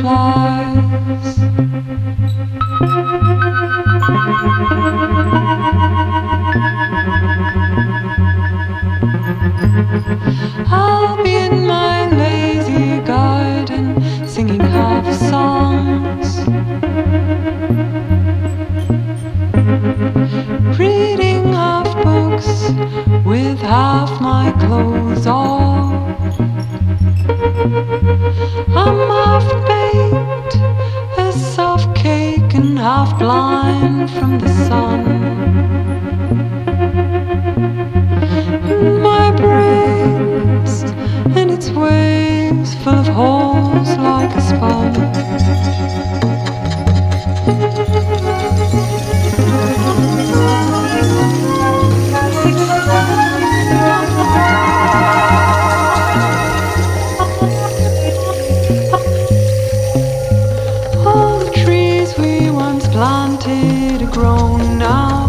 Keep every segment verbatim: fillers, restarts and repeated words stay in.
flies. I'll be in my lazy garden singing half songs, reading half books with half my clothes off. I'm half baked, a soft cake, and half blind from the sun. And my brain's in its waves, full of holes like a sponge. All the trees we once planted are grown now.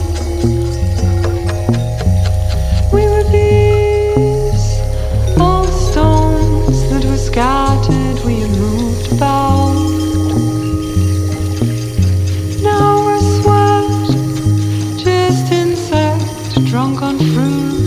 We were these, all the stones that were scattered, we have moved about. Now we're sweat, just insect, drunk on fruit.